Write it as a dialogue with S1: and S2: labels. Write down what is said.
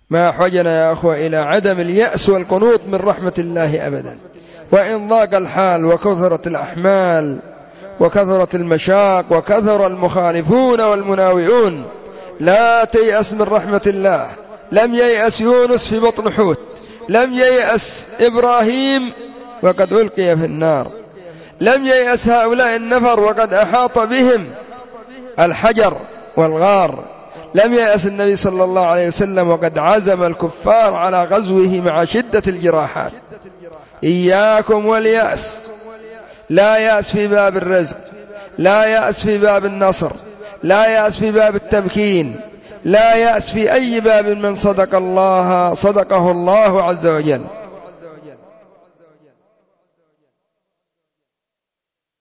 S1: ما أحوجنا يا أخوة إلى عدم اليأس والقنوط من رحمة الله أبدا. وإن ضاق الحال وكثرت الأحمال وكثرت المشاق وكثر المخالفون والمناوئون، لا تيأس من رحمة الله. لم ييأس يونس في بطن حوت، لم ييأس إبراهيم وقد ألقي في النار، لم ييأس هؤلاء النفر وقد أحاط بهم الحجر والغار، لم ييأس النبي صلى الله عليه وسلم وقد عزم الكفار على غزوه مع شدة الجراحات. إياكم واليأس، لا يأس في باب الرزق، لا يأس في باب النصر، لا يأس في باب التمكين، لا يأس في أي باب من صدقه الله عز وجل.